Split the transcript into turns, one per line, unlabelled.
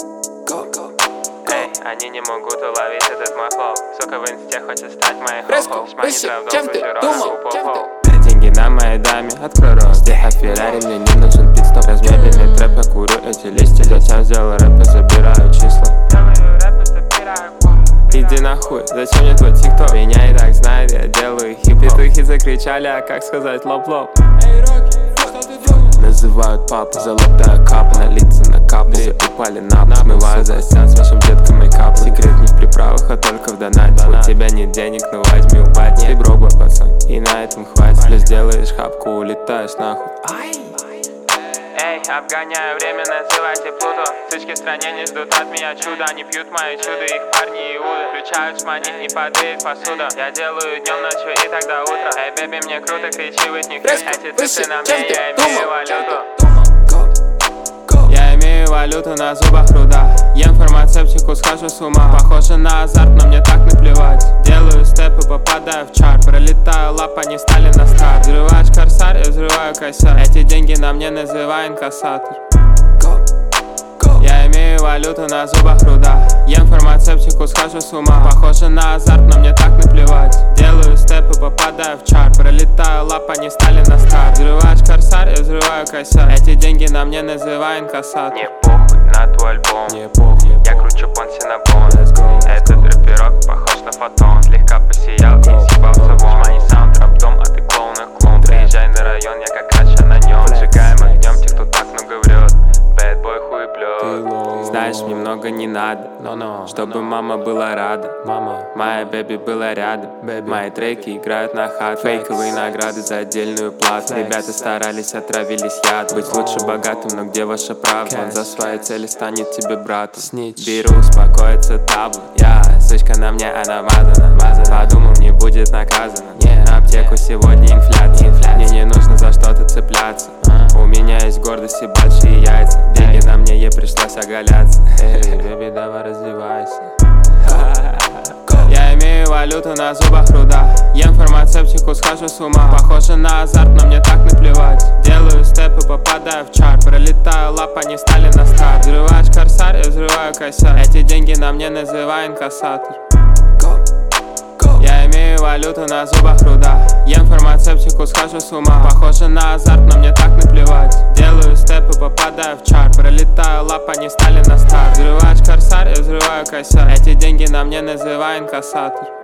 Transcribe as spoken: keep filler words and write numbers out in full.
Эй, они не могут уловить этот мой флоу. Сука, в инсте хочет стать моей хо-хо. Шмани
чем ты думал?
Деньги на моей даме, открой рот. Здесь Феррари, мне не нужен пидстоп. Размеренный трэп, я курю эти листья. Зачем сделал рэп, я забираю числа. Иди нахуй, зачем мне твой тикток? Меня и так знает, я делаю хип. Петухи закричали, а как сказать лоп-лоп? Называют папу, золотая капа, на лица на капу. Упали на пол, смываю за стен с вашим детком мейкап. Секрет не в приправах, а только в донате. У тебя нет денег, но возьми у бати. Ты брок, пацан, и на этом хватит. Плюс делаешь хапку, улетаешь нахуй. Эй, обгоняю время, называйте Плуту. Сычки в стране не ждут от меня чуда. Они пьют мои чудо, их парни иуды. Включают шмани и падает посуда. Я делаю днем, ночью и тогда утро. Эй, бэби, мне круто, кричи в них. Эти цифры на мне, я имею валюту. Я имею валюту на зубах руда. Ем фармацевтику, схожу с ума. Похоже на азарт, но мне так наплевать. Делаю степы, попадаю в чарт. Пролетаю лап, они стали на старт. Взрываешь корсар, я взрываю косяк. Эти деньги на мне, называй инкассатор. Я имею валюту на зубах руда. Ем фармацевтику, схожу с ума. Похоже на азарт, но мне так наплевать. Делаю степы, попадаю в чарт. Пролетаю лап, они стали на старт. Взрываешь корсар, я взрываю косяк. Эти деньги на мне, называй инкассатор.
Не похуй на твой альбом,
Не похуй,
я кручу понси на бон. Этот рэперок похож на фотон. Слегка посиял и съебался вон. Мои саундтрап дом, а ты клоун и клоун. Приезжай на район, я как раньше на нем. Сжигаем огнем тех, кто так много врет. Бэдбой хуеплет.
Знаешь, мне много не надо, no, no, чтобы мама была рада. Мама, моя бэби была рядом. Baby. Мои треки играют на хат. Фейковые награды за отдельную плату. Ребята старались, отравились яд. Быть лучше богатым, но где ваша правда? Он за свои цели станет тебе братом. Беру, успокоится табу. Я, сучка на мне, она мазана. Подумал, не будет наказана. На аптеку сегодня инфляция. Мне не нужно за что-то цепляться. У меня есть гордость и большие яйца. Деньги на мне, ей пришлось оголяться. Эй, бэби, давай развивайся. Я имею валюту на зубах руда. Ем фармацевтику, схожу с ума. Похоже на азарт, но мне так наплевать. Делаю степы, попадаю в чарт. Пролетаю лап, они стали на старт. Взрываешь корсар, я взрываю косяк. Эти деньги на мне, называй инкассатор. Я имею валюту на зубах руда. Ем фармацевтику, схожу с ума. Похоже на азарт, но мне так наплевать. Делаю степы, попадаю в чарт. Пролетаю лап, они стали на старт. Взрываешь корсар, я взрываю косяк. Эти деньги на мне, называй инкассатор.